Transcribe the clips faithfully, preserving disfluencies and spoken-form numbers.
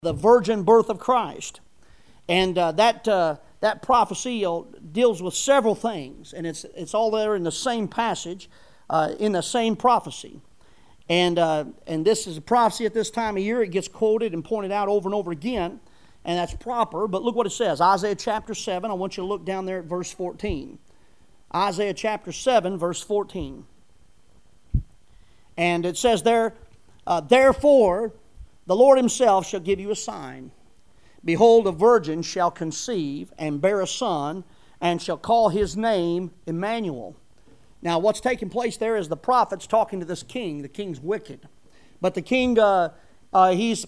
the virgin birth of Christ. And uh, that uh, that prophecy deals with several things, and it's it's all there in the same passage, uh, in the same prophecy. And uh, and this is a prophecy at this time of year. It gets quoted and pointed out over and over again, and that's proper. But look what it says, Isaiah chapter seven. I want you to look down there at verse fourteen. Isaiah chapter seven, verse fourteen. And it says there, uh, therefore the Lord himself shall give you a sign. Behold, a virgin shall conceive and bear a son, and shall call his name Emmanuel. Now, what's taking place there is the prophet's talking to this king. The king's wicked. But the king, uh, uh, he's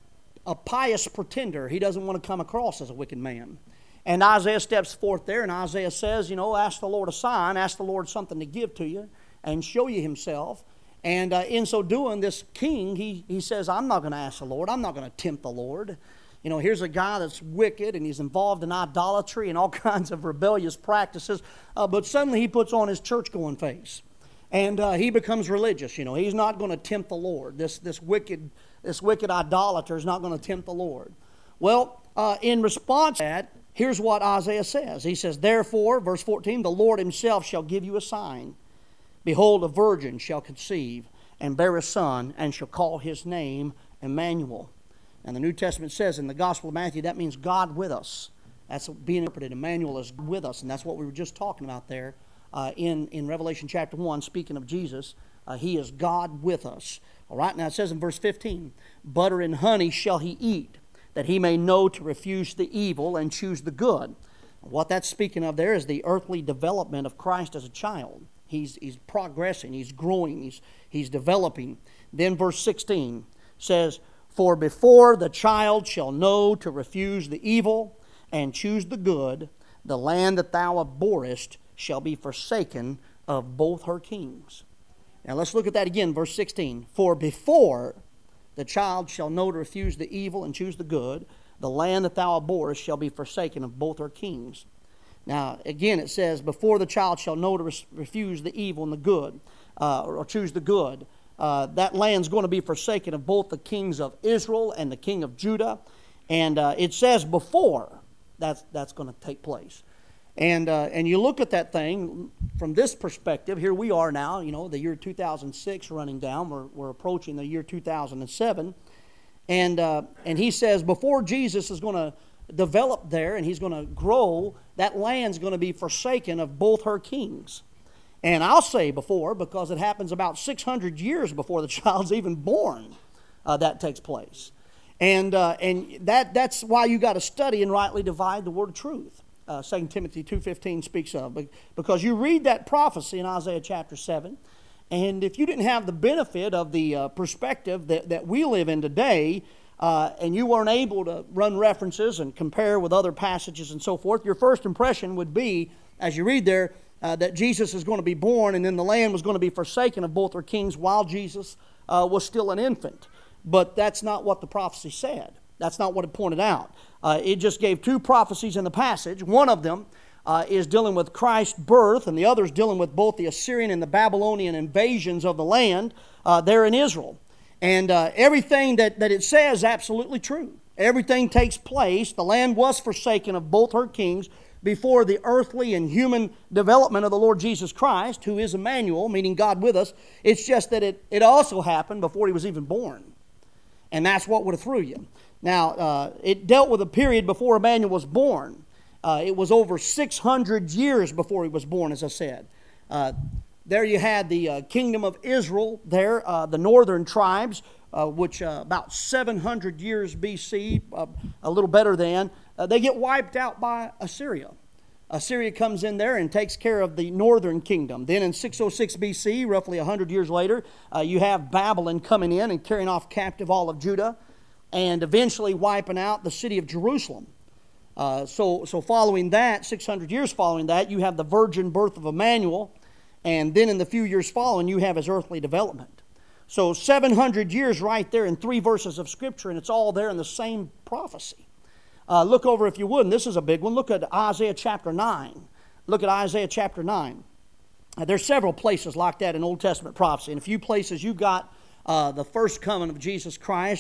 a pious pretender. He doesn't want to come across as a wicked man. And Isaiah steps forth there, and Isaiah says, you know, ask the Lord a sign, ask the Lord something to give to you, and show you himself. And uh, in so doing, this king, he, he says, I'm not going to ask the Lord. I'm not going to tempt the Lord. You know, here's a guy that's wicked, and he's involved in idolatry and all kinds of rebellious practices. Uh, but suddenly he puts on his church-going face. And uh, he becomes religious. You know, he's not going to tempt the Lord. This, this, wicked, this wicked idolater is not going to tempt the Lord. Well, uh, in response to that, here's what Isaiah says. He says, therefore, verse fourteen, the Lord himself shall give you a sign. Behold, a virgin shall conceive and bear a son, and shall call his name Emmanuel. And the New Testament says in the Gospel of Matthew, that means God with us. That's being interpreted. Emmanuel is with us, and that's what we were just talking about there uh, in, in Revelation chapter one, speaking of Jesus. Uh, he is God with us. All right, now it says in verse fifteen, butter and honey shall he eat, that he may know to refuse the evil and choose the good. What that's speaking of there is the earthly development of Christ as a child. He's, he's progressing, he's growing, he's, he's developing. Then verse sixteen says, for before the child shall know to refuse the evil and choose the good, the land that thou abhorrest shall be forsaken of both her kings. Now let's look at that again, verse sixteen. For before the child shall know to refuse the evil and choose the good, the land that thou abhorrest shall be forsaken of both her kings. Now, again, it says, before the child shall know to re refuse the evil and the good, uh, or choose the good, uh, that land's going to be forsaken of both the kings of Israel and the king of Judah. And uh, it says before that's, that's going to take place. And, uh, and you look at that thing from this perspective. Here we are now, you know, the year two thousand six running down. We're, we're approaching the year two thousand seven. And, uh, and he says before Jesus is going to develop there and he's going to grow, that land's going to be forsaken of both her kings. And I'll say before, because it happens about six hundred years before the child's even born, uh, that takes place. And, uh, and that, that's why you got to study and rightly divide the word of truth. Uh, Second Timothy two fifteen speaks of. Because you read that prophecy in Isaiah chapter seven, and if you didn't have the benefit of the uh, perspective that, that we live in today, Uh, and you weren't able to run references and compare with other passages and so forth, your first impression would be, as you read there, uh, that Jesus is going to be born and then the land was going to be forsaken of both her kings while Jesus uh, was still an infant. But that's not what the prophecy said. That's not what it pointed out. Uh, it just gave two prophecies in the passage. One of them uh, is dealing with Christ's birth, and the other is dealing with both the Assyrian and the Babylonian invasions of the land uh, there in Israel. And uh, everything that, that it says is absolutely true. Everything takes place. The land was forsaken of both her kings before the earthly and human development of the Lord Jesus Christ, who is Emmanuel, meaning God with us. It's just that it, it also happened before he was even born. And that's what would have threw you. Now, uh, it dealt with a period before Emmanuel was born. Uh, it was over six hundred years before he was born, as I said. Uh, There you had the uh, kingdom of Israel there, uh, the northern tribes, uh, which uh, about seven hundred years B C, uh, a little better than, uh, they get wiped out by Assyria. Assyria comes in there and takes care of the northern kingdom. Then in six oh six B C, roughly one hundred years later, uh, you have Babylon coming in and carrying off captive all of Judah and eventually wiping out the city of Jerusalem. Uh, so, so following that, six hundred years following that, you have the virgin birth of Emmanuel. And then in the few years following, you have his earthly development. So seven hundred years right there in three verses of Scripture, and it's all there in the same prophecy. Uh, look over, if you would, and this is a big one. Look at Isaiah chapter nine. Look at Isaiah chapter nine. Uh, there's several places like that in Old Testament prophecy. In a few places, you've got uh, the first coming of Jesus Christ.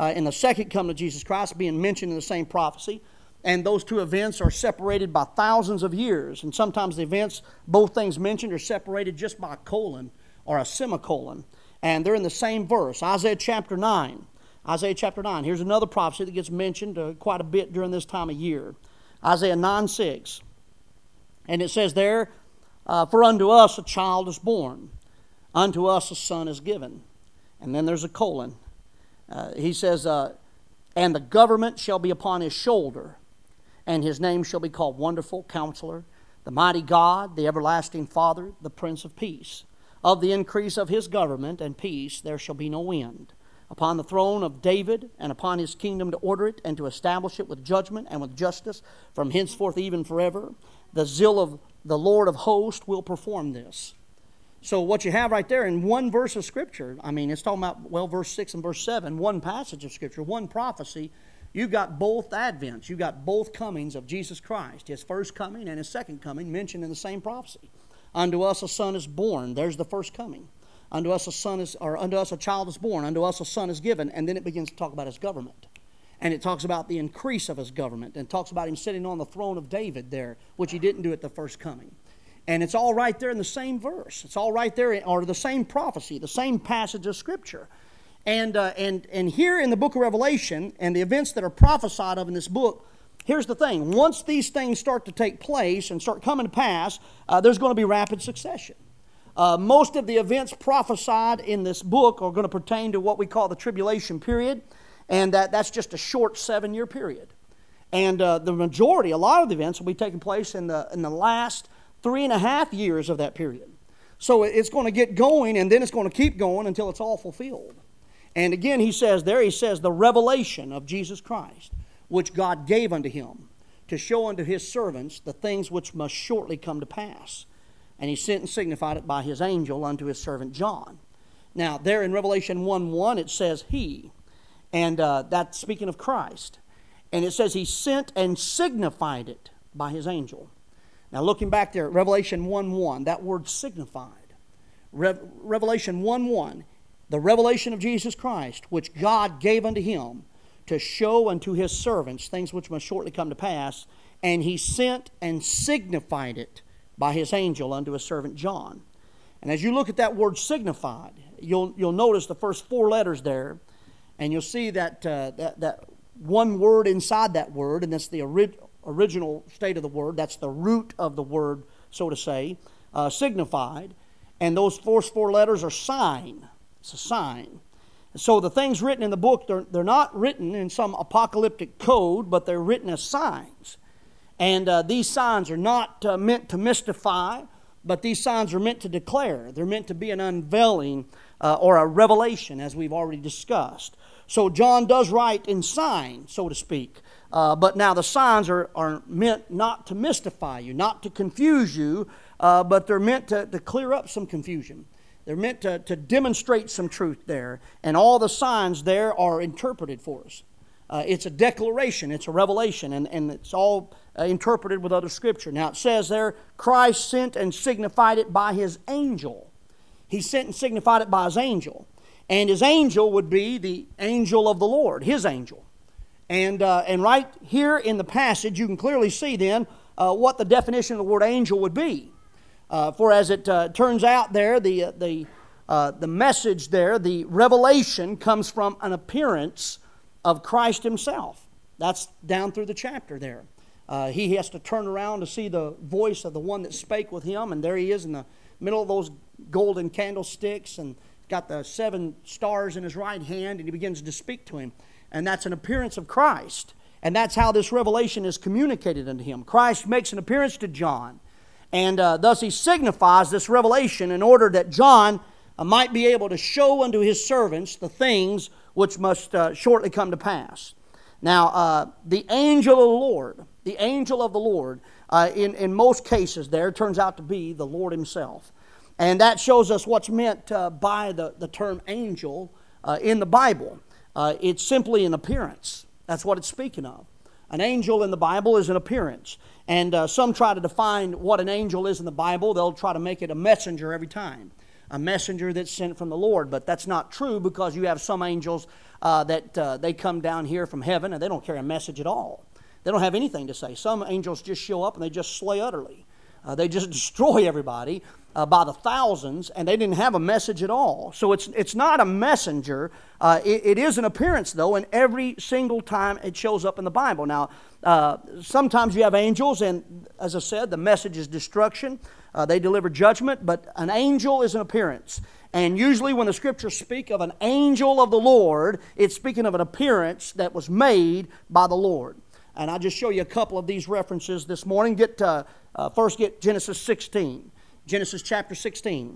uh, in the second coming of Jesus Christ being mentioned in the same prophecy. And those two events are separated by thousands of years. And sometimes the events, both things mentioned, are separated just by a colon or a semicolon. And they're in the same verse. Isaiah chapter nine. Isaiah chapter nine. Here's another prophecy that gets mentioned uh, quite a bit during this time of year. Isaiah nine six. And it says there, uh, For unto us a child is born, unto us a son is given. And then there's a colon. Uh, he says, uh, And the government shall be upon his shoulder, and his name shall be called Wonderful Counselor, the Mighty God, the Everlasting Father, the Prince of Peace. Of the increase of his government and peace there shall be no end, upon the throne of David, and upon his kingdom to order it, and to establish it with judgment and with justice, from henceforth even forever. The zeal of the Lord of hosts will perform this. So what you have right there in one verse of Scripture, I mean, it's talking about, well, verse six and verse seven, one passage of Scripture, one prophecy. You've got both advents. You've got both comings of Jesus Christ, his first coming and his second coming mentioned in the same prophecy. Unto us a son is born. There's the first coming. Unto us a son is, or unto us a child is born. Unto us a son is given. And then it begins to talk about his government. And it talks about the increase of his government. And talks about him sitting on the throne of David there, which he didn't do at the first coming. And it's all right there in the same verse. It's all right there, or the same prophecy, the same passage of Scripture. And, uh, and, and here in the book of Revelation, and the events that are prophesied of in this book, here's the thing. Once these things start to take place and start coming to pass, uh, there's going to be rapid succession. Uh, most of the events prophesied in this book are going to pertain to what we call the tribulation period, and that, that's just a short seven-year period. And uh, the majority, a lot of the events will be taking place in the, in the last three and a half years of that period. So it's going to get going, and then it's going to keep going until it's all fulfilled. And again, he says there, he says, the revelation of Jesus Christ, which God gave unto him, to show unto his servants the things which must shortly come to pass. And he sent and signified it by his angel unto his servant John. Now, there in Revelation one one, it says he, and uh, that's speaking of Christ. And it says he sent and signified it by his angel. Now, looking back there at Revelation one one, that word signified. Re- Revelation one one, the revelation of Jesus Christ, which God gave unto him to show unto his servants things which must shortly come to pass, and he sent and signified it by his angel unto his servant John. And as you look at that word signified, you'll, you'll notice the first four letters there, and you'll see that, uh, that, that one word inside that word, and that's the ori- original state of the word, that's the root of the word, so to say, uh, signified, and those first four letters are sign. It's a sign. So the things written in the book, they're, they're not written in some apocalyptic code, but they're written as signs. And uh, these signs are not uh, meant to mystify, but these signs are meant to declare. They're meant to be an unveiling uh, or a revelation, as we've already discussed. So John does write in sign, so to speak. Uh, but now the signs are, are meant not to mystify you, not to confuse you, uh, but they're meant to, to clear up some confusion. They're meant to, to demonstrate some truth there. And all the signs there are interpreted for us. Uh, it's a declaration, it's a revelation, and, and it's all uh, interpreted with other Scripture. Now it says there, Christ sent and signified it by his angel. He sent and signified it by his angel. And his angel would be the angel of the Lord, his angel. And, uh, and right here in the passage, you can clearly see then uh, what the definition of the word angel would be. Uh, for as it uh, turns out there, the, uh, the, uh, the message there, the revelation comes from an appearance of Christ himself. That's down through the chapter there. Uh, he has to turn around to see the voice of the one that spake with him, and there he is in the middle of those golden candlesticks, and got the seven stars in his right hand, and he begins to speak to him. And that's an appearance of Christ. And that's how this revelation is communicated unto him. Christ makes an appearance to John. And uh, thus he signifies this revelation in order that John uh, might be able to show unto his servants the things which must uh, shortly come to pass. Now, uh, the angel of the Lord, the angel of the Lord, uh, in, in most cases there, turns out to be the Lord himself. And that shows us what's meant uh, by the, the term angel uh, in the Bible. Uh, it's simply an appearance. That's what it's speaking of. An angel in the Bible is an appearance. And uh, some try to define what an angel is in the Bible. They'll try to make it a messenger every time. a messenger that's sent from the Lord. But that's not true, because you have some angels uh, that uh, they come down here from heaven and they don't carry a message at all. They don't have anything to say. Some angels just show up and they just slay utterly. Uh, they just destroy everybody uh, by the thousands, and they didn't have a message at all. So it's it's not a messenger. Uh, it, it is an appearance, though, and every single time it shows up in the Bible. Now, uh, sometimes you have angels, and as I said, the message is destruction. Uh, they deliver judgment, but an angel is an appearance. And usually when the Scriptures speak of an angel of the Lord, it's speaking of an appearance that was made by the Lord. And I'll just show you a couple of these references this morning. Get uh, uh, First get Genesis sixteen. Genesis chapter sixteen.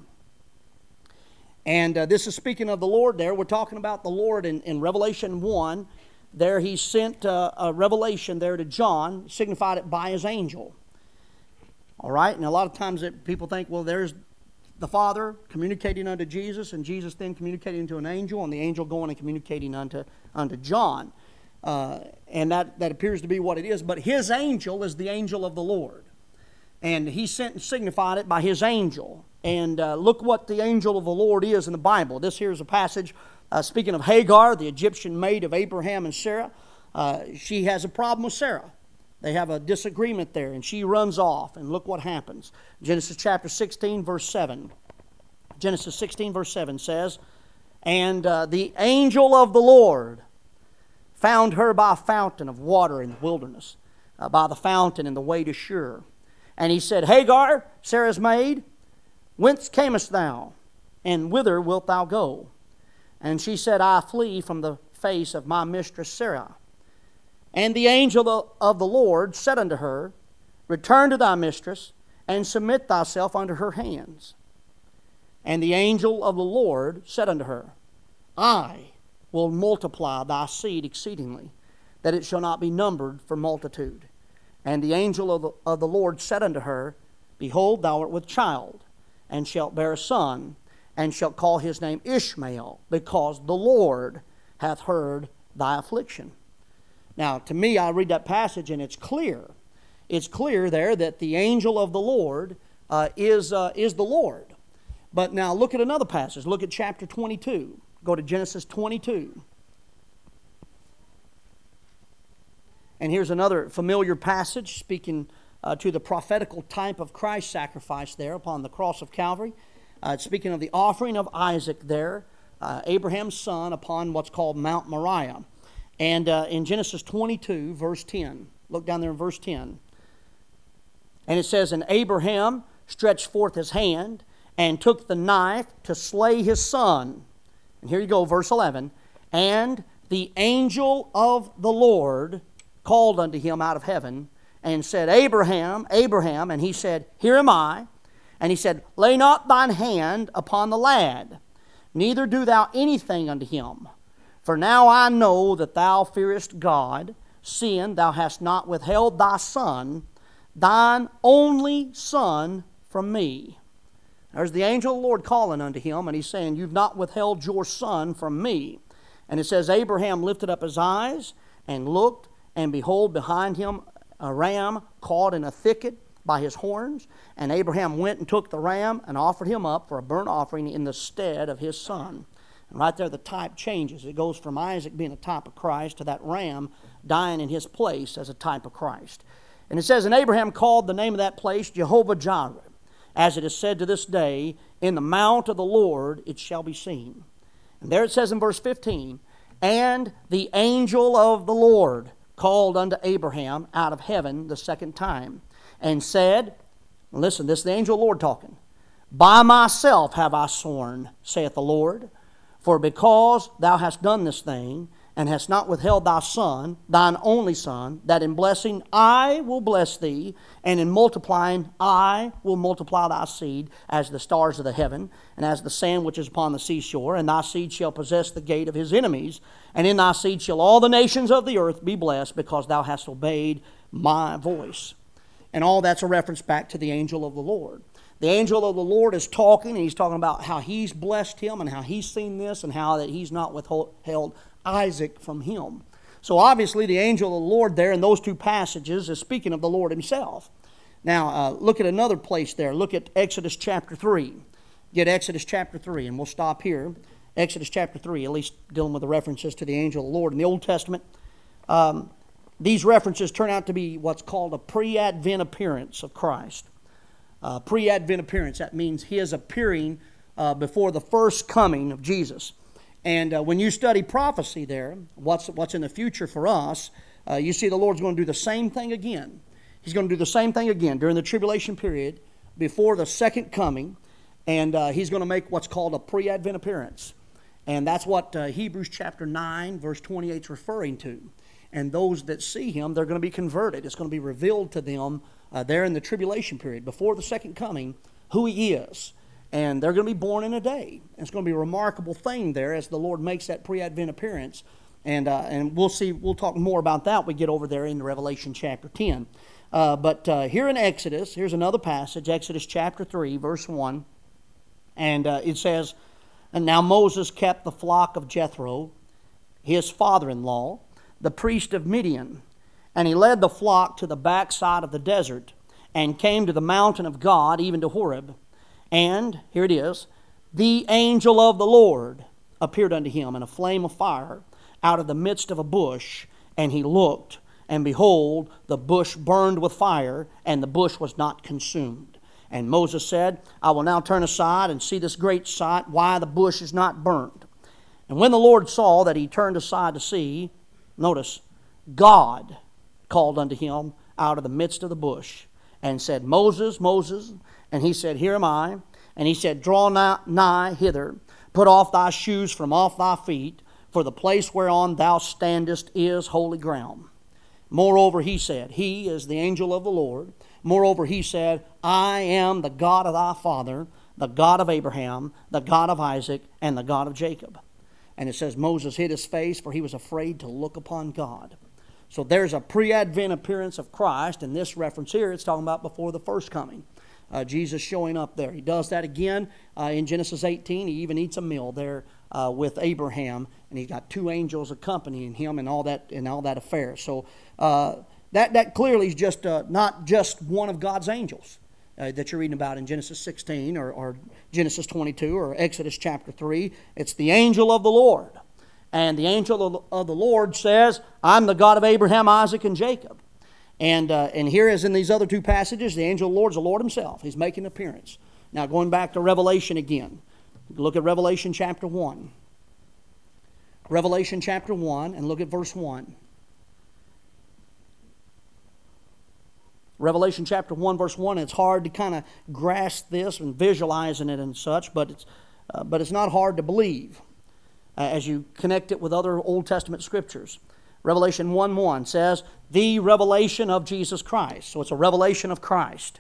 And uh, this is speaking of the Lord there. We're talking about the Lord in, in Revelation one. There he sent uh, a revelation there to John, signified it by his angel. All right? And a lot of times it, people think, well, there's the Father communicating unto Jesus, and Jesus then communicating to an angel, and the angel going and communicating unto, unto John. Uh, and that, that appears to be what it is. But his angel is the angel of the Lord. And he sent and signified it by his angel. And uh, look what the angel of the Lord is in the Bible. This here is a passage uh, speaking of Hagar, the Egyptian maid of Abraham and Sarah. Uh, she has a problem with Sarah. They have a disagreement there, and she runs off. And look what happens. Genesis chapter sixteen, verse seven. Genesis sixteen, verse seven says, And uh, the angel of the Lord found her by a fountain of water in the wilderness, uh, by the fountain in the way to Shur. And he said, Hagar, Sarah's maid, whence camest thou, and whither wilt thou go? And she said, I flee from the face of my mistress Sarah. And the angel of the Lord said unto her, Return to thy mistress, and submit thyself unto her hands. And the angel of the Lord said unto her, I will multiply thy seed exceedingly, that it shall not be numbered for multitude. And the angel of the, of the Lord said unto her, Behold, thou art with child, and shalt bear a son, and shalt call his name Ishmael, because the Lord hath heard thy affliction. Now, to me, I read that passage, and it's clear. It's clear there that the angel of the Lord uh, is, uh, is the Lord. But now look at another passage. Look at chapter twenty-two. Go to Genesis twenty-two. And here's another familiar passage speaking uh, to the prophetical type of Christ's sacrifice there upon the cross of Calvary. Uh, speaking of the offering of Isaac there, uh, Abraham's son, upon what's called Mount Moriah. And uh, in Genesis twenty-two, verse ten, look down there in verse ten. And it says, And Abraham stretched forth his hand, and took the knife to slay his son. And here you go, verse eleven. And the angel of the Lord called unto him out of heaven, and said, Abraham, Abraham. And he said, Here am I. And he said, Lay not thine hand upon the lad, neither do thou anything unto him. For now I know that thou fearest God, seeing thou hast not withheld thy son, thine only son, from me. There's the angel of the Lord calling unto him, and he's saying, You've not withheld your son from me. And it says, Abraham lifted up his eyes and looked, and behold, behind him a ram caught in a thicket by his horns. And Abraham went and took the ram and offered him up for a burnt offering in the stead of his son. And right there the type changes. It goes from Isaac being a type of Christ to that ram dying in his place as a type of Christ. And it says, And Abraham called the name of that place Jehovah-Jireh. As it is said to this day, In the mount of the Lord it shall be seen. And there it says in verse fifteen, And the angel of the Lord called unto Abraham out of heaven the second time, and said, listen, this is the angel of the Lord talking, By myself have I sworn, saith the Lord, for because thou hast done this thing, and hast not withheld thy son, thine only son, that in blessing I will bless thee, and in multiplying I will multiply thy seed as the stars of the heaven, and as the sand which is upon the seashore, and thy seed shall possess the gate of his enemies, and in thy seed shall all the nations of the earth be blessed, because thou hast obeyed my voice. And all that's a reference back to the angel of the Lord. The angel of the Lord is talking, and he's talking about how he's blessed him, and how he's seen this, and how that he's not withheld Isaac from him. So obviously the angel of the Lord there in those two passages is speaking of the Lord himself. Now uh, look at another place there. Look at Exodus chapter three. get Exodus chapter three, and we'll stop here. Exodus chapter three, at least dealing with the references to the angel of the Lord in the Old Testament. Um, these references turn out to be what's called a pre-advent appearance of Christ. Uh, pre-advent appearance, that means His appearing uh, before the first coming of Jesus. And uh, when you study prophecy there, what's, what's in the future for us, uh, you see the Lord's going to do the same thing again. He's going to do the same thing again during the tribulation period before the second coming, and uh, He's going to make what's called a pre-advent appearance. And that's what uh, Hebrews chapter nine, verse twenty-eight is referring to. And those that see Him, they're going to be converted. It's going to be revealed to them uh, there in the tribulation period, before the second coming, who He is. And they're going to be born in a day. And it's going to be a remarkable thing there as the Lord makes that pre-advent appearance. And uh, and we'll see, we'll talk more about that when we get over there in Revelation chapter ten. Uh, but uh, here in Exodus, here's another passage, Exodus chapter three, verse one. And uh, it says, "And now Moses kept the flock of Jethro, his father-in-law, the priest of Midian. And he led the flock to the backside of the desert, and came to the mountain of God, even to Horeb. And," here it is, "the angel of the Lord appeared unto him in a flame of fire out of the midst of a bush. And he looked, and behold, the bush burned with fire, and the bush was not consumed. And Moses said, I will now turn aside and see this great sight, why the bush is not burned. And when the Lord saw that he turned aside to see," notice, "God called unto him out of the midst of the bush, and said, Moses, Moses. And he said, Here am I. And he said, Draw nigh, nigh hither, put off thy shoes from off thy feet, for the place whereon thou standest is holy ground. Moreover, he said," he is the angel of the Lord, "moreover, he said, I am the God of thy father, the God of Abraham, the God of Isaac, and the God of Jacob." And it says Moses hid his face, for he was afraid to look upon God. So there's a pre-advent appearance of Christ. In this reference here, it's talking about before the first coming. Uh, Jesus showing up there. He does that again uh, in Genesis eighteen. He even eats a meal there uh, with Abraham, and he's got two angels accompanying him and all that and all that affair. So uh, that that clearly is just uh, not just one of God's angels uh, that you're reading about in Genesis sixteen or, or Genesis twenty-two or Exodus chapter three. It's the angel of the Lord. And the angel of the Lord says, I'm the God of Abraham, Isaac, and Jacob. And uh, and here, as in these other two passages, the angel of the Lord is the Lord Himself. He's making an appearance. Now, going back to Revelation again. Look at Revelation chapter one. Revelation chapter one, and look at verse one. Revelation chapter one, verse one. It's hard to kind of grasp this and visualizing it and such, but it's, uh, but it's not hard to believe uh, as you connect it with other Old Testament scriptures. Revelation one one says, the revelation of Jesus Christ. So it's a revelation of Christ,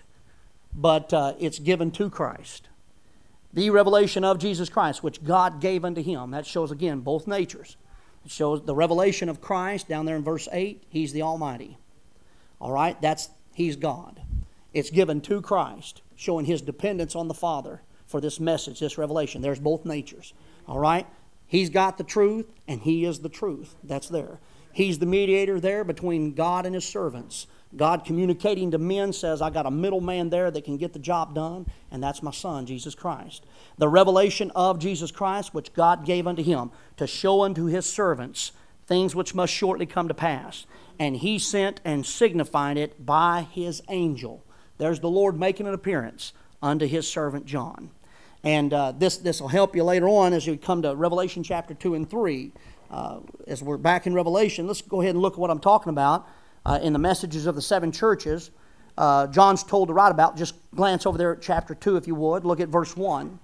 but uh, it's given to Christ. The revelation of Jesus Christ, which God gave unto Him. That shows, again, both natures. It shows the revelation of Christ down there in verse eight. He's the Almighty. All right? That's He's God. It's given to Christ, showing His dependence on the Father for this message, this revelation. There's both natures. All right? He's got the truth, and He is the truth. That's there. He's the mediator there between God and His servants. God communicating to men says, I got a middleman there that can get the job done, and that's my Son, Jesus Christ. The revelation of Jesus Christ, which God gave unto Him, to show unto His servants things which must shortly come to pass. And He sent and signified it by His angel. There's the Lord making an appearance unto His servant John. And uh, this this will help you later on as you come to Revelation chapter two and three. Uh, as we're back in Revelation, let's go ahead and look at what I'm talking about uh, in the messages of the seven churches. Uh, John's told to write about. Just glance over there at chapter two if you would. Look at verse one.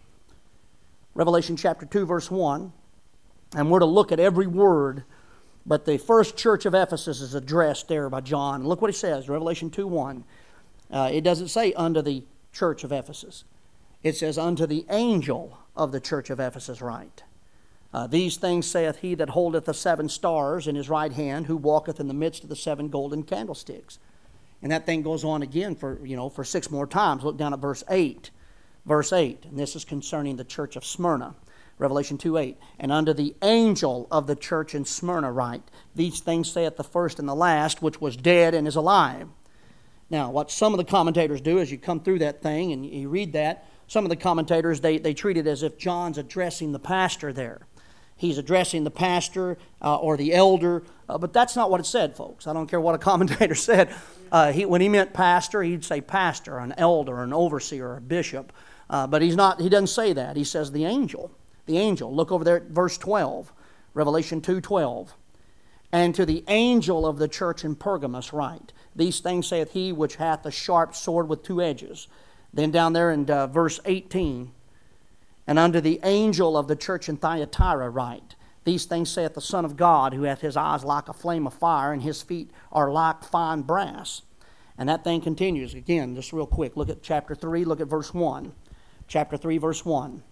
Revelation chapter two, verse one. And we're to look at every word. But the first church of Ephesus is addressed there by John. Look what he says, Revelation two one. Uh, it doesn't say unto the church of Ephesus. It says unto the angel of the church of Ephesus write. Uh, These things saith he that holdeth the seven stars in his right hand, who walketh in the midst of the seven golden candlesticks. And that thing goes on again for, you know, for six more times. Look down at verse eight. Verse eight, and this is concerning the church of Smyrna. Revelation two eight. And unto the angel of the church in Smyrna write, These things saith the first and the last, which was dead and is alive. Now, what some of the commentators do as you come through that thing and you read that, some of the commentators, they, they treat it as if John's addressing the pastor there. He's addressing the pastor uh, or the elder, uh, but that's not what it said, folks. I don't care what a commentator said. Uh, he, when he meant pastor, he'd say pastor, an elder, an overseer, a bishop. Uh, but he's not. He doesn't say that. He says the angel. The angel. Look over there at verse twelve, Revelation two twelve. And to the angel of the church in Pergamos write, these things saith he which hath a sharp sword with two edges. Then down there in uh, verse eighteen, and unto the angel of the church in Thyatira write, these things saith the Son of God, who hath his eyes like a flame of fire, and his feet are like fine brass. And that thing continues. Again, just real quick, look at chapter three, look at verse one. Chapter three, verse one.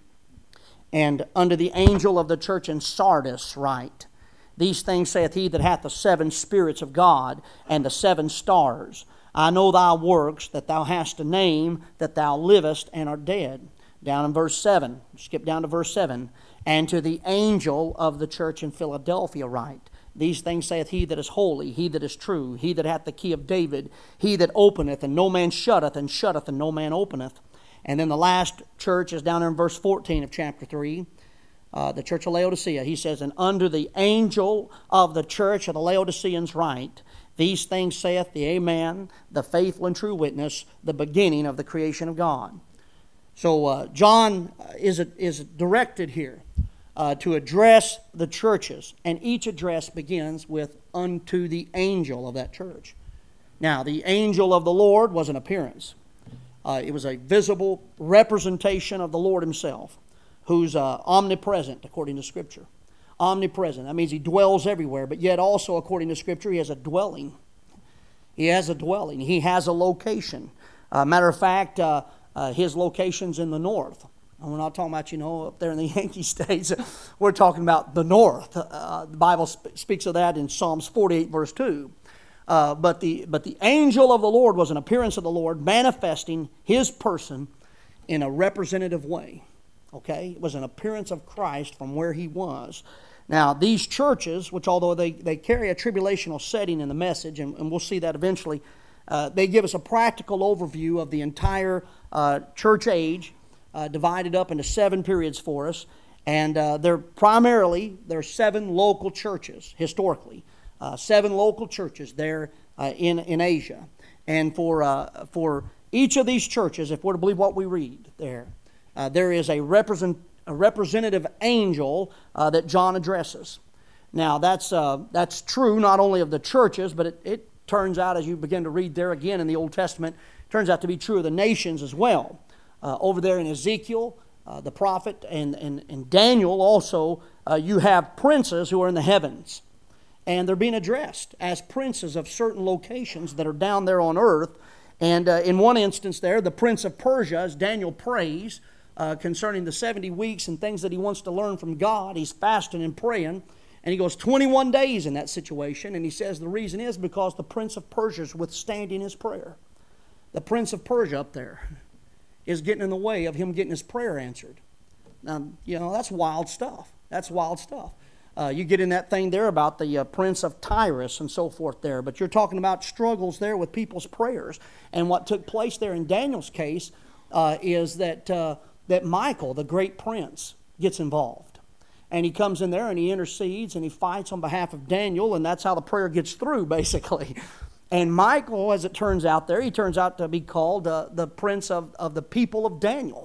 And unto the angel of the church in Sardis write, these things saith he that hath the seven spirits of God and the seven stars. I know thy works, that thou hast a name, that thou livest and art dead. Down in verse seven, skip down to verse seven. And to the angel of the church in Philadelphia write, these things saith he that is holy, he that is true, he that hath the key of David, he that openeth, and no man shutteth, and shutteth, and no man openeth. And then the last church is down there in verse fourteen of chapter three, uh, the church of Laodicea. He says, and under the angel of the church of the Laodiceans write, these things saith the Amen, the faithful and true witness, the beginning of the creation of God. So uh, John is, is directed here uh, to address the churches, and each address begins with unto the angel of that church. Now, the angel of the Lord was an appearance. Uh, it was a visible representation of the Lord himself, who's uh, omnipresent according to Scripture. Omnipresent. That means he dwells everywhere, but yet also according to Scripture he has a dwelling. He has a dwelling. He has a location. Uh, matter of fact, uh, Uh, his location's in the north. And we're not talking about, you know, up there in the Yankee States. We're talking about the north. Uh, the Bible sp- speaks of that in Psalms forty-eight, verse two. Uh, but, the, but the angel of the Lord was an appearance of the Lord manifesting his person in a representative way. Okay? It was an appearance of Christ from where he was. Now, these churches, which although they, they carry a tribulational setting in the message, and, and we'll see that eventually, Uh, they give us a practical overview of the entire uh, church age, uh, divided up into seven periods for us. And uh, they're primarily, there are seven local churches, historically. Uh, seven local churches there uh, in, in Asia. And for, uh, for each of these churches, if we're to believe what we read there, uh, there is a, represent, a representative angel uh, that John addresses. Now, that's, uh, that's true not only of the churches, but it, it turns out, as you begin to read there again in the Old Testament, turns out to be true of the nations as well. Uh, over there in Ezekiel, uh, the prophet, and, and, and Daniel also, uh, you have princes who are in the heavens. And they're being addressed as princes of certain locations that are down there on earth. And uh, in one instance there, the prince of Persia, as Daniel prays uh, concerning the seventy weeks and things that he wants to learn from God, he's fasting and praying. And he goes twenty-one days in that situation, and he says the reason is because the prince of Persia is withstanding his prayer. The prince of Persia up there is getting in the way of him getting his prayer answered. Now, you know, that's wild stuff. That's wild stuff. Uh, you get in that thing there about the uh, prince of Tyrus and so forth there, but you're talking about struggles there with people's prayers. And what took place there in Daniel's case uh, is that, uh, that Michael, the great prince, gets involved. And he comes in there and he intercedes and he fights on behalf of Daniel, and that's how the prayer gets through, basically. And Michael, as it turns out there, he turns out to be called uh, the prince of, of the people of Daniel.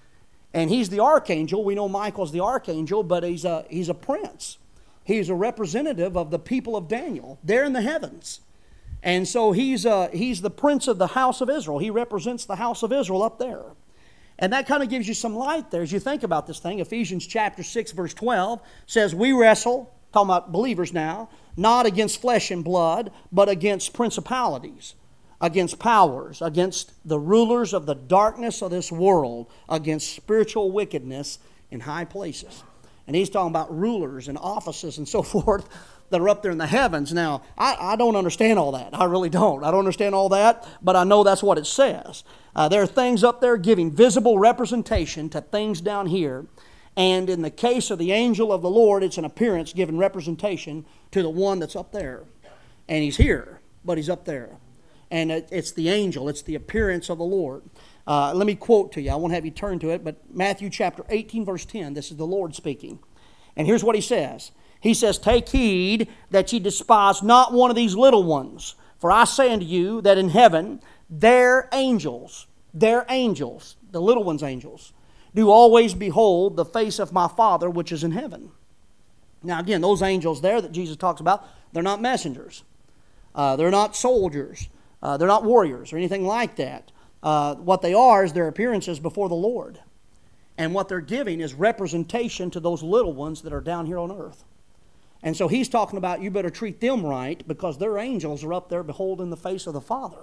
And he's the archangel. We know Michael's the archangel, but he's a, he's a prince. He's a representative of the people of Daniel. They're in the heavens. And so he's, uh, he's the prince of the house of Israel. He represents the house of Israel up there. And that kind of gives you some light there as you think about this thing. Ephesians chapter six, verse twelve says, we wrestle, talking about believers now, not against flesh and blood, but against principalities, against powers, against the rulers of the darkness of this world, against spiritual wickedness in high places. And he's talking about rulers and offices and so forth that are up there in the heavens. Now, I, I don't understand all that. I really don't. I don't understand all that, but I know that's what it says. Uh, there are things up there giving visible representation to things down here. And in the case of the angel of the Lord, it's an appearance giving representation to the one that's up there. And he's here, but he's up there. and it's the angel. It's the appearance of the Lord. Uh, let me quote to you. I won't have you turn to it, but Matthew chapter eighteen, verse ten. This is the Lord speaking. And here's what He says. He says, "Take heed that ye despise not one of these little ones. For I say unto you that in heaven their angels, their angels, the little ones' angels, do always behold the face of my Father which is in heaven." Now again, those angels there that Jesus talks about, they're not messengers. Uh, they're not soldiers. Uh, they're not warriors or anything like that. Uh, what they are is their appearances before the Lord. And what they're giving is representation to those little ones that are down here on earth. And so He's talking about you better treat them right because their angels are up there beholding the face of the Father.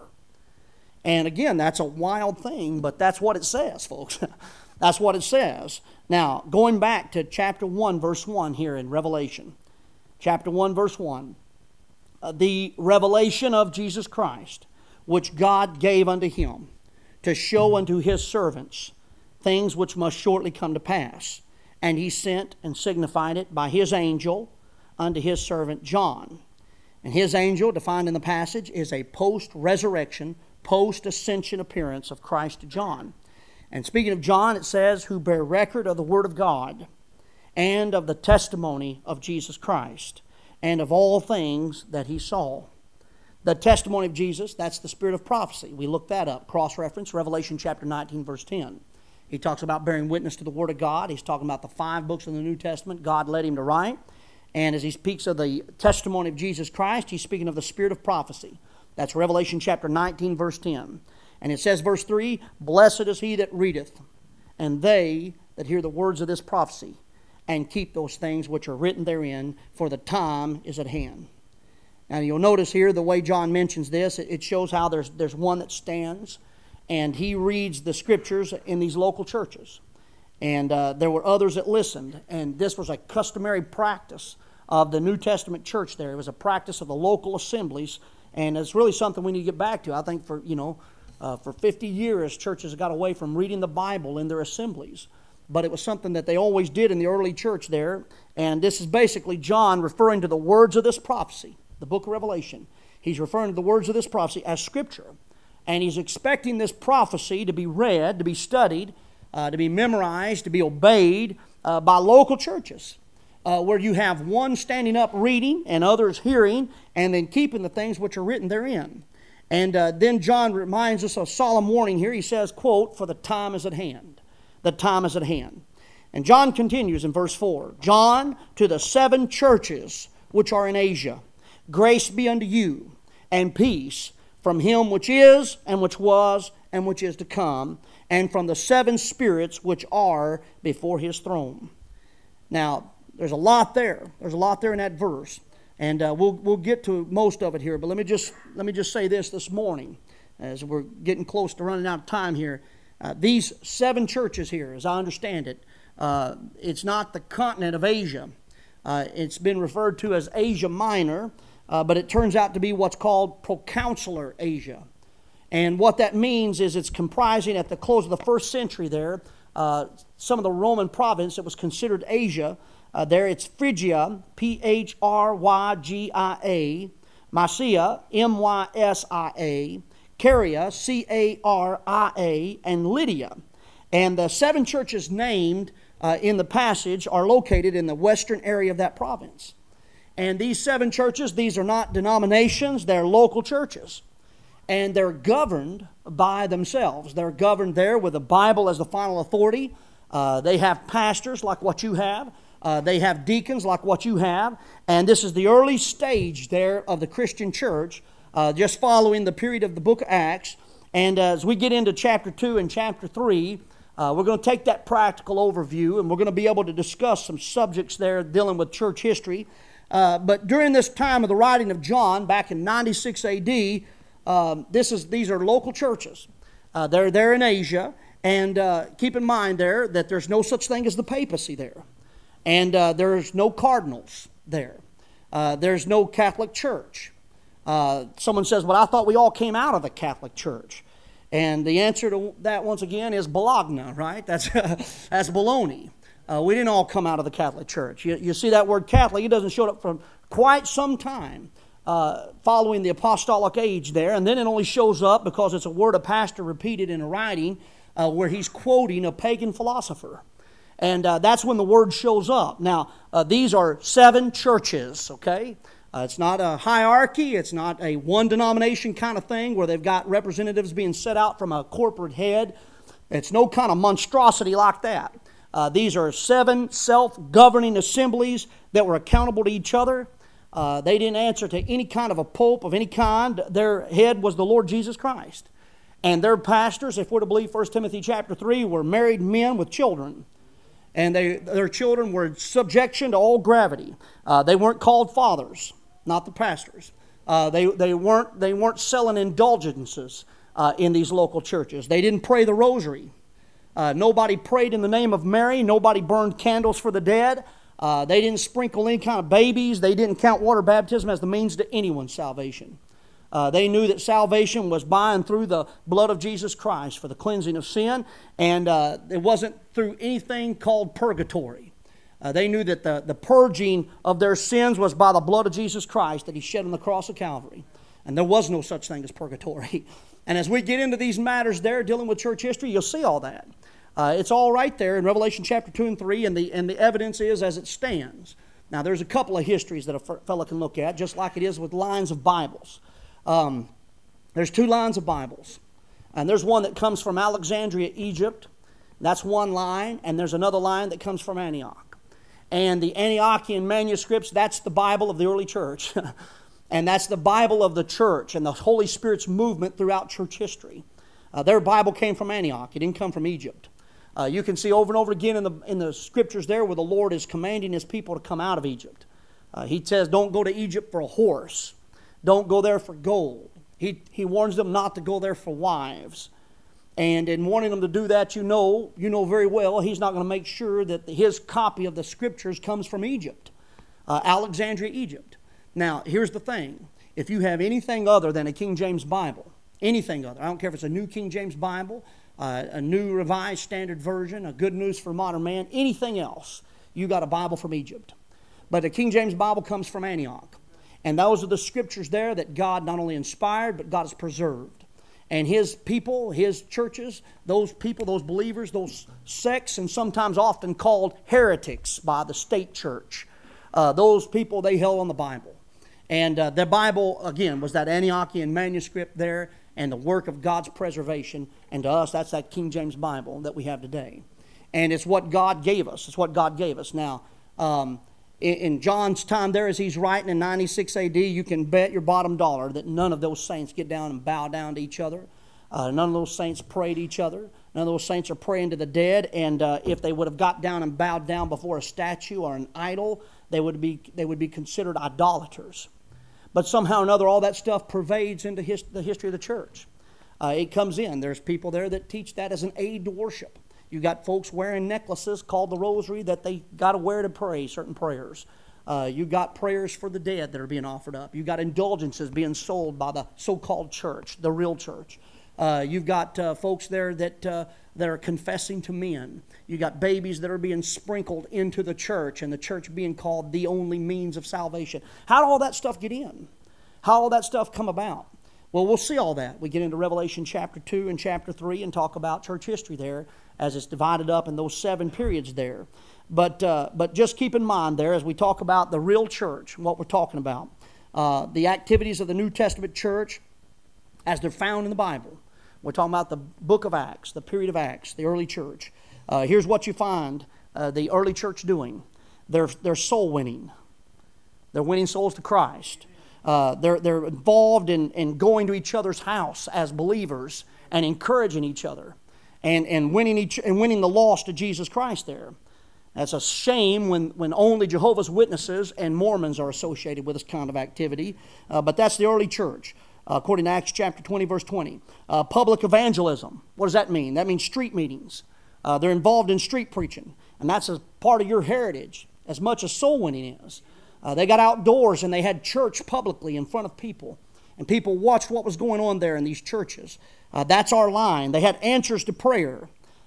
And again, that's a wild thing, but that's what it says, folks. That's what it says. Now, going back to chapter one, verse one here in Revelation. Chapter one, verse one. Uh, the revelation of Jesus Christ, which God gave unto Him, to show unto His servants things which must shortly come to pass. And He sent and signified it by His angel unto His servant John. And His angel, defined in the passage, is a post-resurrection, post-ascension appearance of Christ to John. And speaking of John, it says, "Who bear record of the Word of God, and of the testimony of Jesus Christ, and of all things that He saw." The testimony of Jesus, that's the spirit of prophecy. We looked that up, cross-reference, Revelation chapter nineteen, verse ten. He talks about bearing witness to the Word of God. He's talking about the five books of the New Testament God led him to write. And as he speaks of the testimony of Jesus Christ, he's speaking of the spirit of prophecy. That's Revelation chapter nineteen, verse ten. And it says, verse three, "Blessed is he that readeth, and they that hear the words of this prophecy, and keep those things which are written therein, for the time is at hand." Now you'll notice here the way John mentions this, it shows how there's, there's one that stands, and he reads the Scriptures in these local churches. And uh, there were others that listened, and this was a customary practice of the New Testament church there. It was a practice of the local assemblies, and it's really something we need to get back to. I think for, you know, uh, for fifty years, churches got away from reading the Bible in their assemblies. But it was something that they always did in the early church there. And this is basically John referring to the words of this prophecy, the book of Revelation. He's referring to the words of this prophecy as Scripture. And he's expecting this prophecy to be read, to be studied, uh, to be memorized, to be obeyed uh, by local churches. Uh, where you have one standing up reading and others hearing and then keeping the things which are written therein. And uh, then John reminds us of a solemn warning here. He says, quote, "For the time is at hand." The time is at hand. And John continues in verse four. "John, to the seven churches which are in Asia, grace be unto you, and peace from Him which is, and which was, and which is to come, and from the seven spirits which are before His throne." Now, there's a lot there. There's a lot there in that verse. And uh, we'll, we'll get to most of it here. But let me just, let me just say this this morning, as we're getting close to running out of time here. Uh, these seven churches here, as I understand it, uh, it's not the continent of Asia. Uh, it's been referred to as Asia Minor, uh, but it turns out to be what's called proconsular Asia. And what that means is it's comprising, at the close of the first century there, uh, some of the Roman province that was considered Asia. Uh, there it's Phrygia, P H R Y G I A, Mysia, M Y S I A, Caria, C A R I A, and Lydia. And the seven churches named uh, in the passage are located in the western area of that province. And these seven churches, these are not denominations, they're local churches. And they're governed by themselves. They're governed there with the Bible as the final authority. Uh, they have pastors like what you have. Uh, they have deacons like what you have. And this is the early stage there of the Christian church, uh, just following the period of the book of Acts. And uh, as we get into chapter two and chapter three, uh, we're going to take that practical overview, and we're going to be able to discuss some subjects there dealing with church history. Uh, but during this time of the writing of John, back in ninety-six A D, um, this is, these are local churches. Uh, they're there in Asia. And uh, keep in mind there that there's no such thing as the papacy there. And uh, there's no cardinals there. Uh, there's no Catholic Church. Uh, someone says, well, I thought we all came out of the Catholic Church. And the answer to that, once again, is Bologna, right? That's, that's baloney. Uh, we didn't all come out of the Catholic Church. You, you see that word Catholic, it doesn't show up for quite some time uh, following the apostolic age there, and then it only shows up because it's a word a pastor repeated in a writing uh, where he's quoting a pagan philosopher. And uh, that's when the word shows up. Now, uh, these are seven churches, okay? Uh, it's not a hierarchy. It's not a one denomination kind of thing where they've got representatives being set out from a corporate head. It's no kind of monstrosity like that. Uh, these are seven self-governing assemblies that were accountable to each other. Uh, they didn't answer to any kind of a pope of any kind. Their head was the Lord Jesus Christ. And their pastors, if we're to believe First Timothy chapter three, were married men with children. And they, their children were in subjection to all gravity. Uh, they weren't called fathers, not the pastors. Uh, they, they, weren't, they weren't selling indulgences uh, in these local churches. They didn't pray the rosary. Uh, nobody prayed in the name of Mary. Nobody burned candles for the dead. Uh, they didn't sprinkle any kind of babies. They didn't count water baptism as the means to anyone's salvation. Uh, they knew that salvation was by and through the blood of Jesus Christ for the cleansing of sin, and uh, it wasn't through anything called purgatory. Uh, they knew that the, the purging of their sins was by the blood of Jesus Christ that He shed on the cross of Calvary. And there was no such thing as purgatory. And as we get into these matters there, dealing with church history, you'll see all that. Uh, it's all right there in Revelation chapter two and three, and the, and the evidence is as it stands. Now, there's a couple of histories that a fellow can look at, just like it is with lines of Bibles. Um, there's two lines of Bibles. And there's one that comes from Alexandria, Egypt. That's one line. And there's another line that comes from Antioch. And the Antiochian manuscripts, that's the Bible of the early church. And that's the Bible of the church and the Holy Spirit's movement throughout church history. Uh, their Bible came from Antioch. It didn't come from Egypt. Uh, you can see over and over again in the, in the scriptures there where the Lord is commanding His people to come out of Egypt. Uh, he says, don't go to Egypt for a horse. Don't go there for gold. He, he warns them not to go there for wives. And in wanting them to do that, you know, you know very well He's not going to make sure that the, His copy of the scriptures comes from Egypt. Uh, Alexandria, Egypt. Now, here's the thing. If you have anything other than a King James Bible, anything other, I don't care if it's a New King James Bible, uh, a New Revised Standard Version, a Good News for Modern Man, anything else, you got a Bible from Egypt. But the King James Bible comes from Antioch. And those are the scriptures there that God not only inspired, but God has preserved. And His people, His churches, those people, those believers, those sects, and sometimes often called heretics by the state church, uh, those people, they held on the Bible. And uh, the Bible, again, was that Antiochian manuscript there and the work of God's preservation. And to us, that's that King James Bible that we have today. And it's what God gave us. It's what God gave us. Now, um, in, in John's time there, as he's writing in ninety-six A D, you can bet your bottom dollar that none of those saints get down and bow down to each other. Uh, none of those saints pray to each other. None of those saints are praying to the dead. And uh, if they would have got down and bowed down before a statue or an idol, they would be, they would be considered idolaters. But somehow or another, all that stuff pervades into his, the history of the church. Uh, it comes in. There's people there that teach that as an aid to worship. You got folks wearing necklaces called the rosary that they got to wear to pray certain prayers. Uh, you got prayers for the dead that are being offered up. You got indulgences being sold by the so-called church, the real church. Uh, you've got uh, folks there that uh, that are confessing to men. You got babies that are being sprinkled into the church, and the church being called the only means of salvation. How did all that stuff get in? How did all that stuff come about? Well, we'll see all that. We get into Revelation chapter two and chapter three and talk about church history there as it's divided up in those seven periods there. But uh, but just keep in mind there as we talk about the real church, what we're talking about, uh, the activities of the New Testament church as they're found in the Bible. We're talking about the book of Acts, the period of Acts, the early church. Uh, here's what you find uh, the early church doing. They're, they're soul winning. They're winning souls to Christ. Uh, they're, they're involved in, in going to each other's house as believers and encouraging each other and, and, winning each, and winning the lost to Jesus Christ there. That's a shame when, when only Jehovah's Witnesses and Mormons are associated with this kind of activity. Uh, but that's the early church. Uh, according to Acts chapter twenty, verse twenty. Uh, public evangelism. What does that mean? That means street meetings. Uh, they're involved in street preaching. And that's a part of your heritage, as much as soul winning is. Uh, they got outdoors and they had church publicly in front of people. And people watched what was going on there in these churches. Uh, that's our line. They had answers to prayer.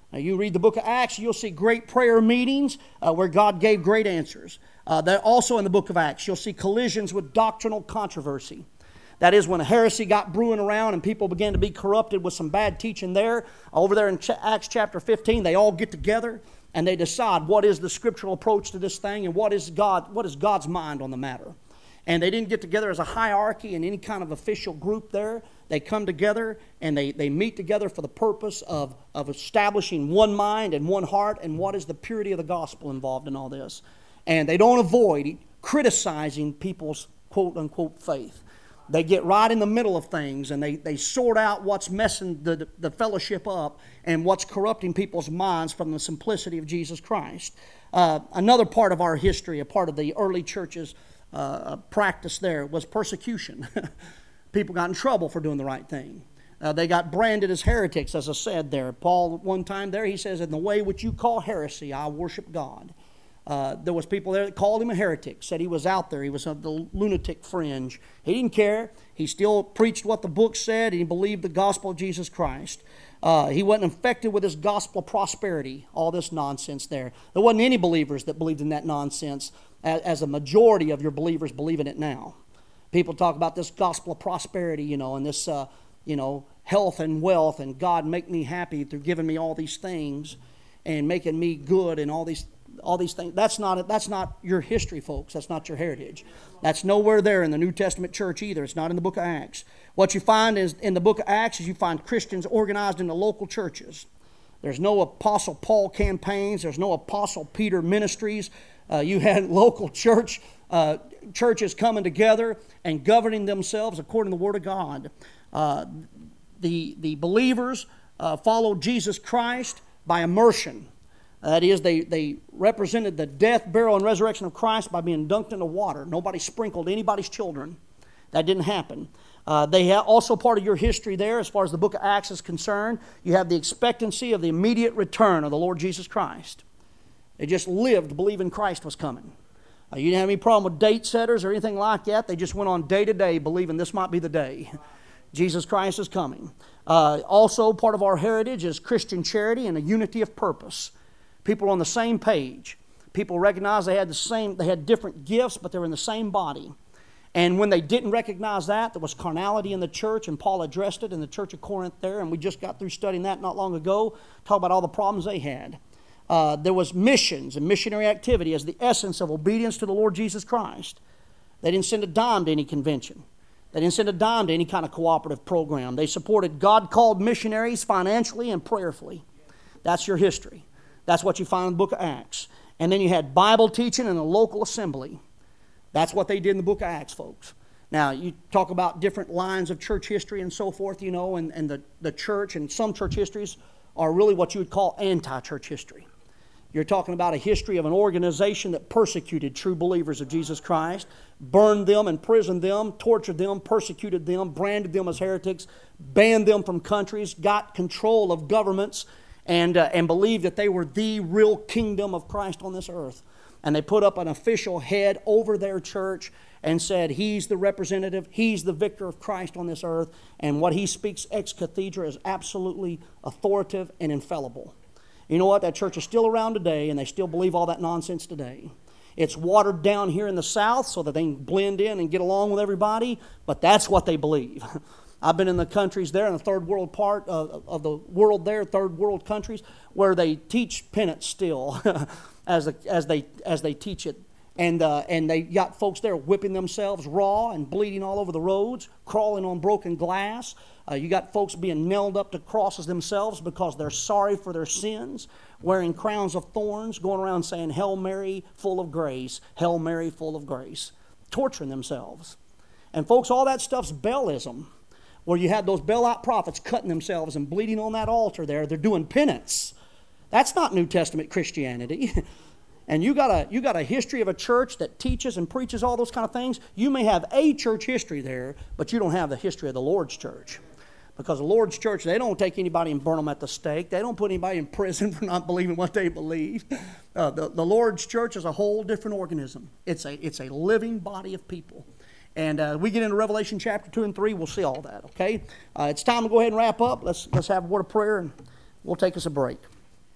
Now, you read the book of Acts, you'll see great prayer meetings uh, where God gave great answers. Uh, that also in the book of Acts, you'll see collisions with doctrinal controversy. That is, when a heresy got brewing around and people began to be corrupted with some bad teaching there. Over there in Acts chapter fifteen, they all get together and they decide what is the scriptural approach to this thing and what is God, what is God's mind on the matter. And they didn't get together as a hierarchy in any kind of official group there. They come together and they, they meet together for the purpose of, of establishing one mind and one heart and what is the purity of the gospel involved in all this. And they don't avoid criticizing people's quote-unquote faith. They get right in the middle of things and they, they sort out what's messing the, the fellowship up and what's corrupting people's minds from the simplicity of Jesus Christ. Uh, another part of our history, a part of the early church's uh, practice there was persecution. People got in trouble for doing the right thing. Uh, they got branded as heretics, as I said there. Paul, one time there, he says, in the way which you call heresy, I worship God. Uh, there was people there that called him a heretic, said he was out there, he was on the lunatic fringe. He didn't care. He still preached what the book said, and he believed the gospel of Jesus Christ. Uh, he wasn't infected with this gospel of prosperity, all this nonsense there. There wasn't any believers that believed in that nonsense, as, as a majority of your believers believe in it now. People talk about this gospel of prosperity, you know, and this, uh, you know, health and wealth, and God make me happy through giving me all these things and making me good and all these all these things. That's not, that's not your history, folks. That's not your heritage. That's nowhere there in the New Testament church either. It's not in the book of Acts. What you find is in the book of Acts is you find Christians organized into local churches. There's no Apostle Paul campaigns. There's no Apostle Peter ministries. Uh, you had local church uh, churches coming together and governing themselves according to the Word of God. Uh, the, the believers uh, followed Jesus Christ by immersion. That is, they, they represented the death, burial, and resurrection of Christ by being dunked into water. Nobody sprinkled anybody's children. That didn't happen. Uh, they have also part of your history there, as far as the book of Acts is concerned. You have the expectancy of the immediate return of the Lord Jesus Christ. They just lived believing Christ was coming. Uh, you didn't have any problem with date setters or anything like that. They just went on day to day believing this might be the day. Jesus Christ is coming. Uh, also, part of our heritage is Christian charity and a unity of purpose. People were on the same page. People recognized they had the same, they had different gifts, but they were in the same body. And when they didn't recognize that, there was carnality in the church, and Paul addressed it in the church of Corinth there, and we just got through studying that not long ago, talk about all the problems they had. Uh, there was missions and missionary activity as the essence of obedience to the Lord Jesus Christ. They didn't send a dime to any convention. They didn't send a dime to any kind of cooperative program. They supported God-called missionaries financially and prayerfully. That's your history. That's what you find in the book of Acts. And then you had Bible teaching in a local assembly. That's what they did in the book of Acts, folks. Now, you talk about different lines of church history and so forth, you know, and, and the, the church and some church histories are really what you would call anti-church history. You're talking about a history of an organization that persecuted true believers of Jesus Christ, burned them, imprisoned them, tortured them, persecuted them, branded them as heretics, banned them from countries, got control of governments, and, uh, and believed that they were the real kingdom of Christ on this earth. And they put up an official head over their church and said, he's the representative, he's the victor of Christ on this earth, and what he speaks ex cathedra is absolutely authoritative and infallible. You know what? That church is still around today, and they still believe all that nonsense today. It's watered down here in the South so that they can blend in and get along with everybody, but that's what they believe. I've been in the countries there, in the third world part of, of the world there, third world countries, where they teach penance still as, the, as, they, as they teach it. And, uh, and they got folks there whipping themselves raw and bleeding all over the roads, crawling on broken glass. Uh, you got folks being nailed up to crosses themselves because they're sorry for their sins, wearing crowns of thorns, going around saying, Hail Mary, full of grace, Hail Mary, full of grace, torturing themselves. And folks, all that stuff's Baalism, where you had those Baalite prophets cutting themselves and bleeding on that altar there. They're doing penance. That's not New Testament Christianity. And you got a you got a history of a church that teaches and preaches all those kind of things. You may have a church history there, but you don't have the history of the Lord's church. Because the Lord's church, they don't take anybody and burn them at the stake. They don't put anybody in prison for not believing what they believe. Uh, the, the Lord's church is a whole different organism. It's a, it's a living body of people. And uh, we get into Revelation chapter two and three, we'll see all that, okay? Uh, it's time to go ahead and wrap up. Let's, let's have a word of prayer, and we'll take us a break.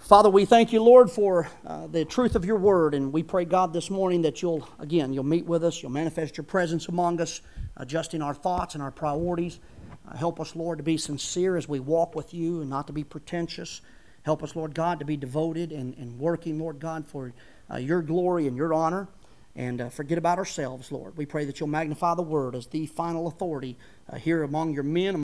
Father, we thank you, Lord, for uh, the truth of your word, and we pray, God, this morning that you'll, again, you'll meet with us, you'll manifest your presence among us, adjusting our thoughts and our priorities. Uh, help us, Lord, to be sincere as we walk with you and not to be pretentious. Help us, Lord God, to be devoted and, and working, Lord God, for uh, your glory and your honor. And uh, forget about ourselves, Lord. We pray that you'll magnify the word as the final authority uh, here among your men.